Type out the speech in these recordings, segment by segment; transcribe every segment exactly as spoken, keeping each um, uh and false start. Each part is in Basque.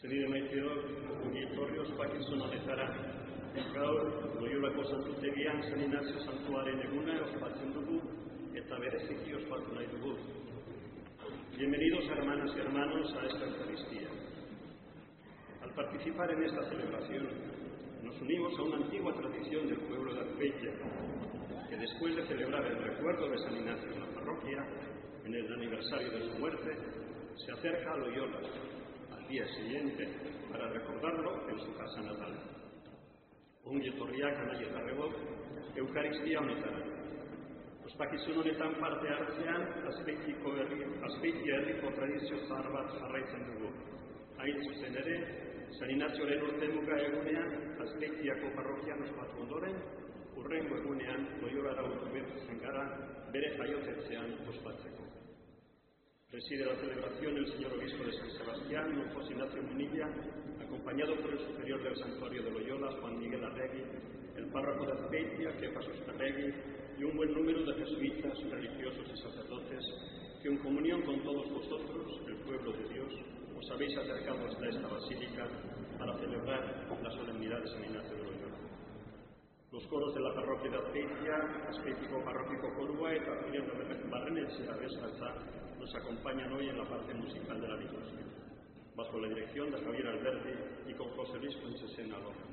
Zenide maiteok, ongi etorri ospakizun honetara. Gaur, Loiolako santutegian San Ignacio Santuaren eguna ospatzen dugu eta bereziki ospatu nahi dugu. Bienvenidos, hermanas y hermanos, a esta Eucaristía. Al participar en esta celebración, nos unimos a una antigua tradición del pueblo de Azpeitia, que después de celebrar el recuerdo de San Ignacio en la parroquia, en el aniversario de su muerte, se acerca a Loyola al día siguiente para recordarlo en su casa natal. Ongi etorriak anaietarrego, Eukaristia honetara. Ospakizun honetan parte hartzean, Azpeitiko herri, Azpeitia herriko tradizio zahar bat jarraitzen dugu. Hain zuzen ere, San Ignazioren urtemuga egunean, Azpeitiako parrokian ospatu ondoren, hurrengo egunean Loyolara hurbiltzen gara bere jaiotetzean ospatzeko. Preside la celebración el señor obispo de San Sebastián, don José Ignacio Munilla, acompañado por el superior del santuario de Loyola, Juan Miguel Arregui, el párroco de Azpeitia, Kefa Susperregui, y un buen número de jesuitas, religiosos y sacerdotes que en comunión con todos vosotros, el pueblo de Dios, os habéis acercado hasta esta basílica para celebrar la solemnidad de San Ignacio de Loyola. Los coros de la parroquia de Azpeitia, Azpeitiko parroquiko korua eta Barrenetxea Abesbatza nos acompañan hoy en la parte musical de la liturgia, bajo la dirección de Javier Alberti y con José Luis Conchesena López.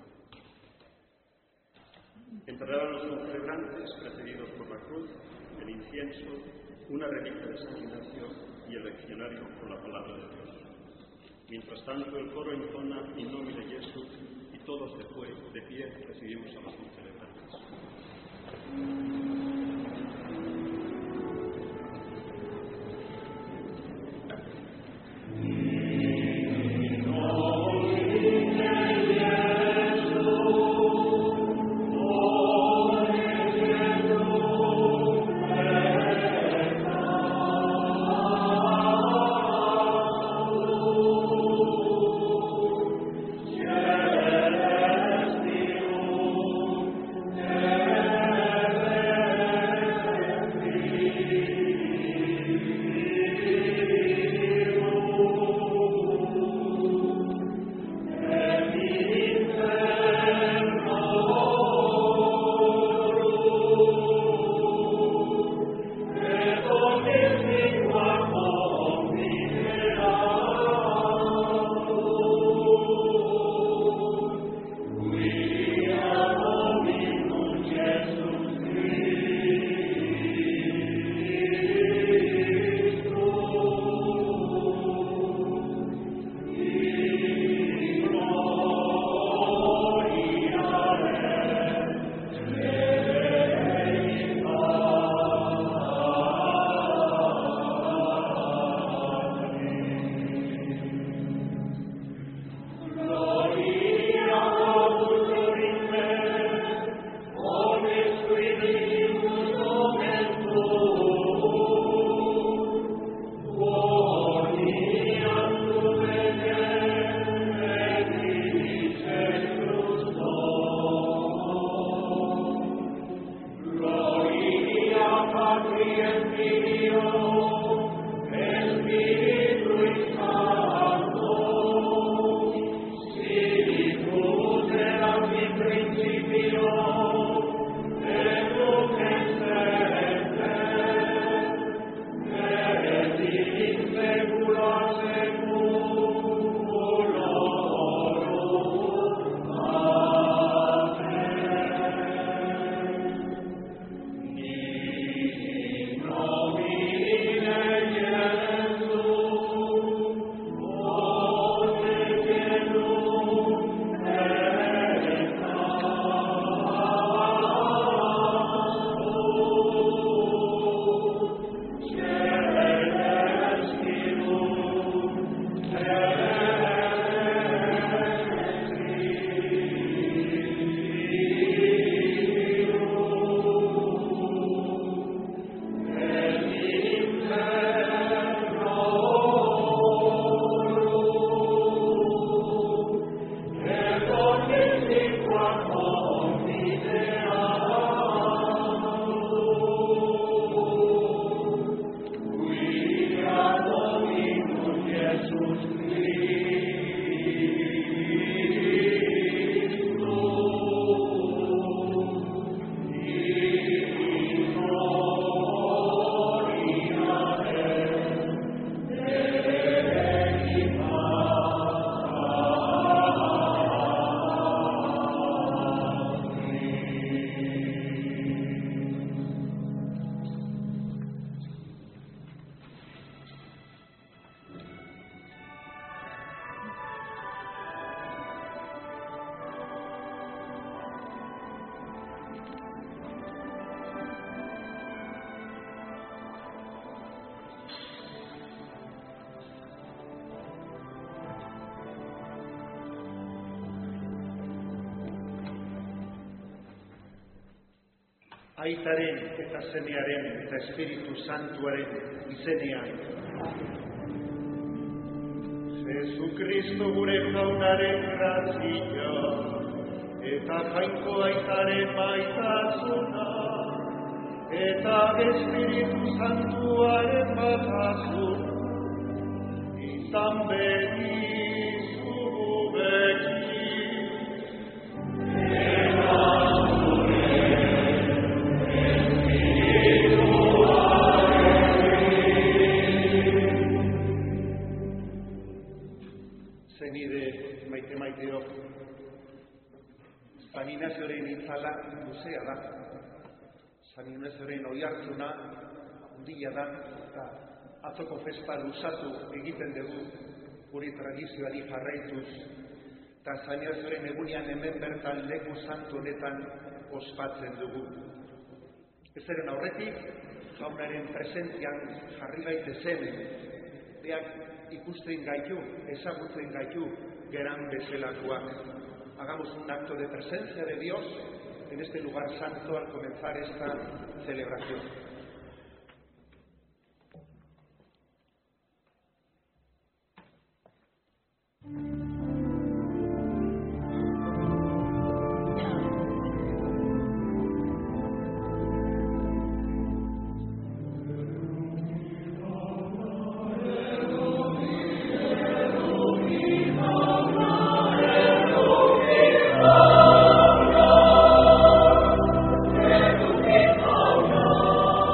Entrarán los celebrantes, precedidos por la cruz, el incienso, una reliquia de San Ignacio y el leccionario con la palabra de Dios. Mientras tanto, el coro entona In nomine Jesu y todos de pie, de pie recibimos a los celebrantes. Yeah. Aitaren eta Semearen eta Espiritu Santuaren izenean. Jesukristo gure jaunaren grazia, eta Jainko Aitaren maitasuna, eta Espiritu Santuaren batasun, izan benizu gurekin. Zenide maite-maiteok, San Inazioren itzala luzea da. San Inazioren oihartzuna handia da, eta atzoko festa luzatu egiten dugu guri tradizioari jarraituz, eta San Inazioren egunean hemen bertan leku santu honetan ospatzen dugu. Ezeren aurretik, jaunaren presentzian jarri gaitezen, beak ikusten gaitu, ezagutzen gaitu, geran bezalakoak. Hagamos un acto de presencia de Dios en este lugar santo al comenzar esta celebración. Oh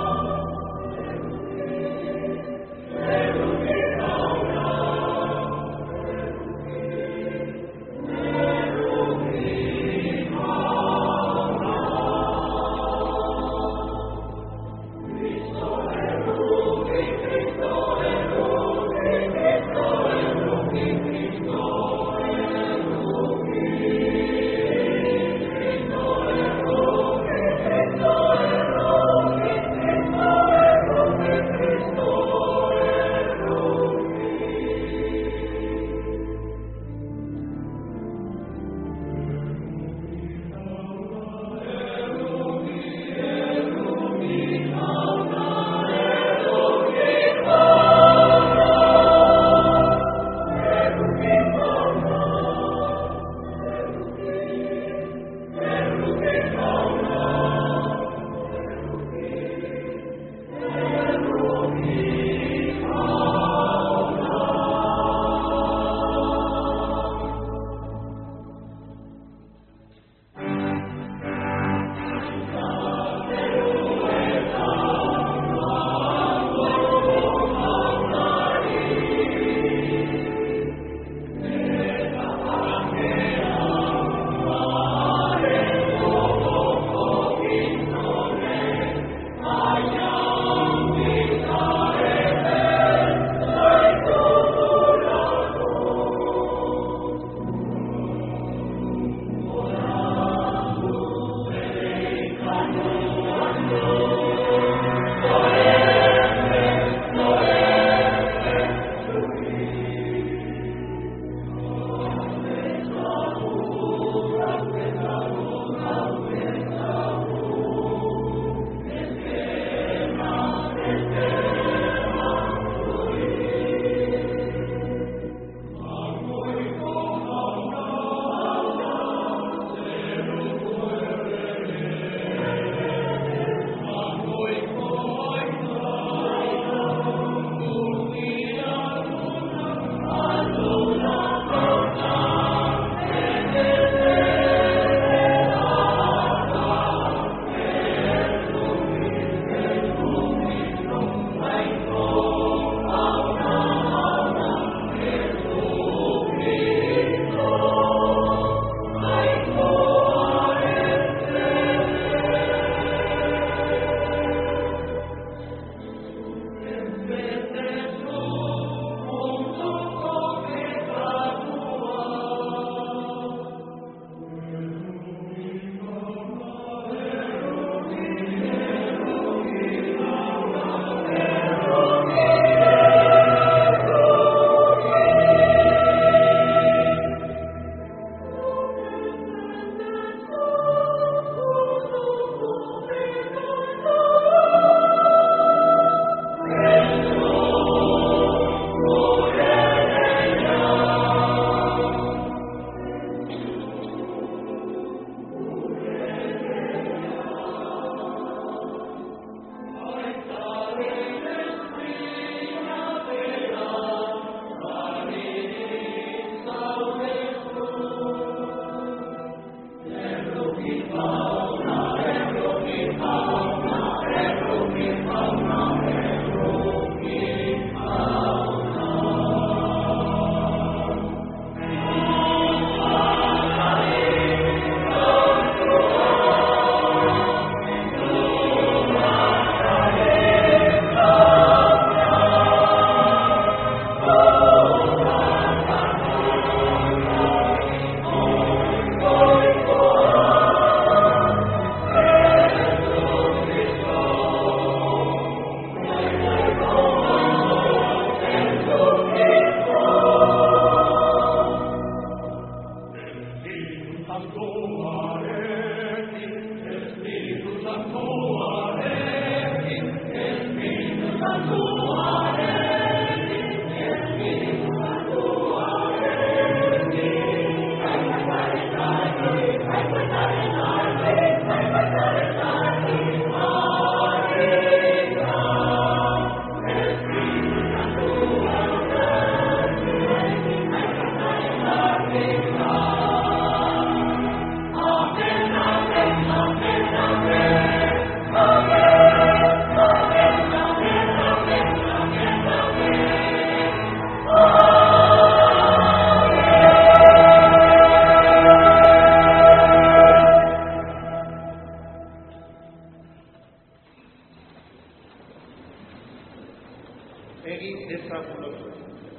egin dezagun lotu.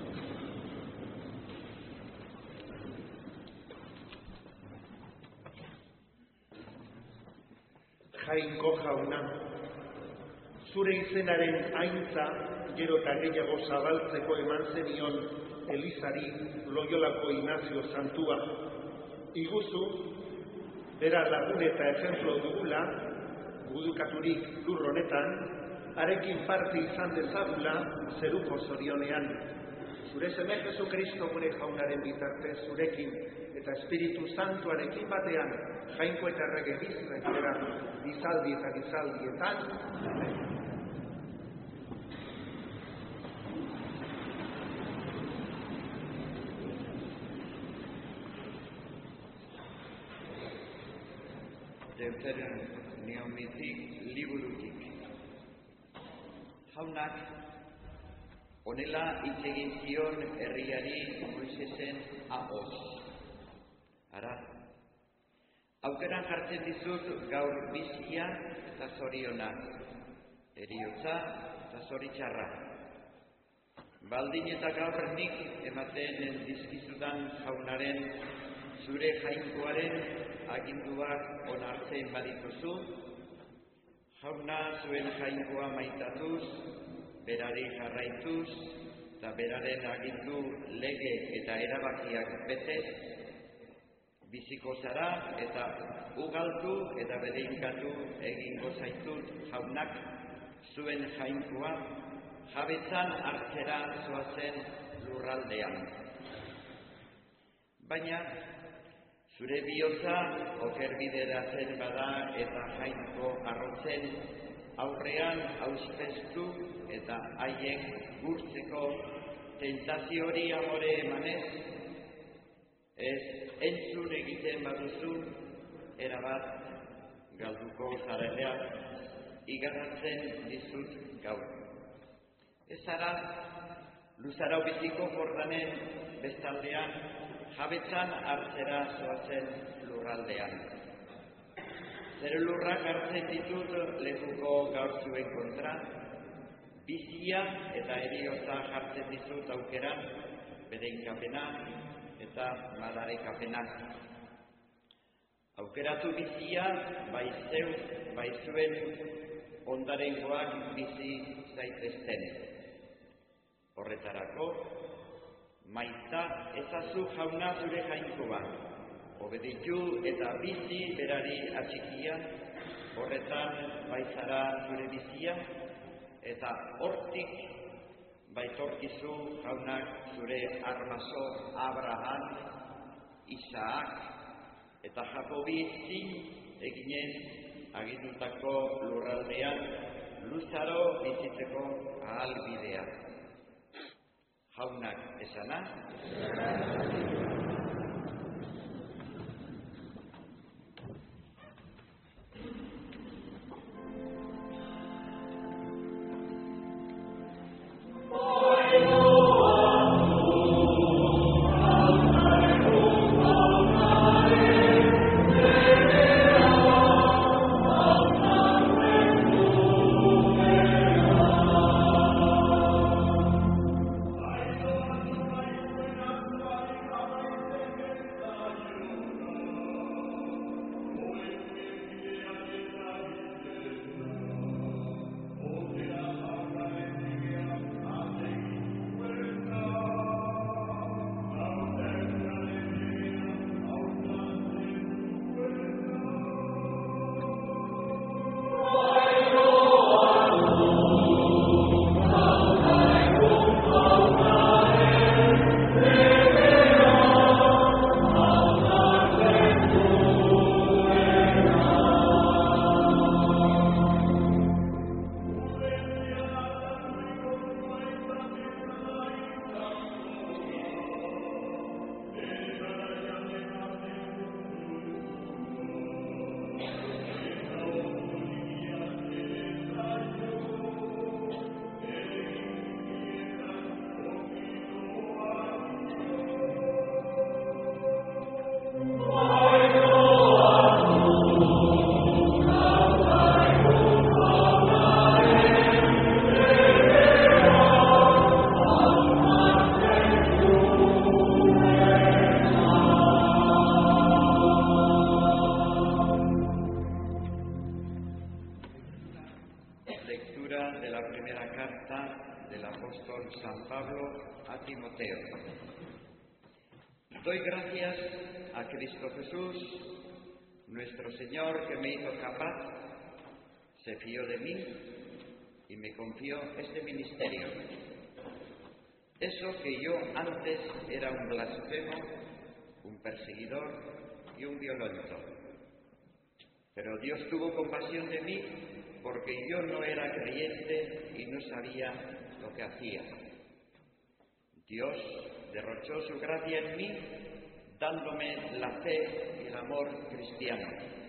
Jainko jauna, zure izenaren aintza gero eta gehiago zabaltzeko eman zenion Elizari Loiolako Inazio Santua. Iguzu, bera lagun eta ejemplo dugula, gudukaturik lur honetan, harekin parte izan dezagula zeruko zorionean. Zure seme Jesu Kristo gure jaunaren bitartez zurekin eta Espiritu Santuarekin batean, jainko eta errege bizretera, bizaldi eta bizaldietan. Amen. Deuteronomitik liburutik. Jaunak honela hitz egin zion herriari Moisesen ahoz. Ara, aukeran jartzen dizut gaur bizia eta zoriona, heriotza eta zoritxarra. Baldin eta gaur nik ematen dizkizudan jaunaren zure jainkoaren aginduak onartzen badituzu, jauna zuen jainkoa maitatuz, berari jarraituz, eta beraren agindu lege eta erabakiak betez, biziko zara eta ugaltu eta bedeinkatu egingo zaitut jaunak zuen jainkoa jabetzan hartzera zoazen lurraldean. Baina, zure bihotza oker bideratzen bada eta jainko arrotzen aurrean auspeztu eta haiek gurtzeko tentazio hori amore emanez, ez entzun egiten baduzu erabat galduko zarelea igarratzen dizut gaur. Ez zara luzarau biziko Jordanen bestaldean jabetzan hartzera zoazen lurraldean. Zer lurrak hartzen ditut lekuko gaur zuen kontra, bizia eta heriotza jartzen dizut aukeran, bedeinkapena eta madarekapena. Aukeratu bizia, bai zeu, bai zuen ondarengoak bizi zaitezten. Horretarako, maita ezazu jauna zure jainkoa, obeditu eta bizi berari atxikia, horretan baizara zure bizia, eta hortik baitorkizu jaunak zure armazo Abraham, Isaac eta Jakobi zin eginez agindutako lurraldean luzaro bizitzeko ahalbidea. Jaunak esana? San Pablo a Timoteo. Doy gracias a Cristo Jesús, nuestro Señor, que me hizo capaz, se fió de mí y me confió este ministerio. Eso que yo antes era un blasfemo, un perseguidor y un violento. Pero Dios tuvo compasión de mí porque yo no era creyente y no sabía lo que hacía. Dios derrochó su gracia en mí, dándome la fe y el amor cristiano.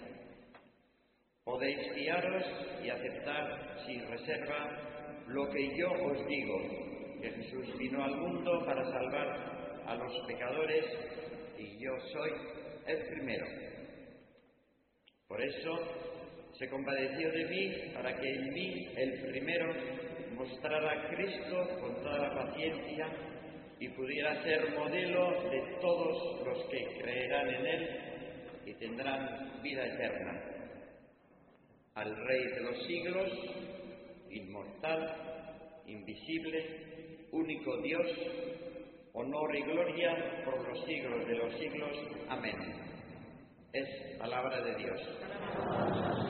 Podéis fiaros y aceptar sin reserva lo que yo os digo, que Jesús vino al mundo para salvar a los pecadores y yo soy el primero. Por eso se compadeció de mí para que en mí, el primero, mostrara a Cristo con toda la paciencia y pudiera ser modelo de todos los que creerán en Él y tendrán vida eterna. Al Rey de los siglos, inmortal, invisible, único Dios, honor y gloria por los siglos de los siglos. Amén. Es palabra de Dios.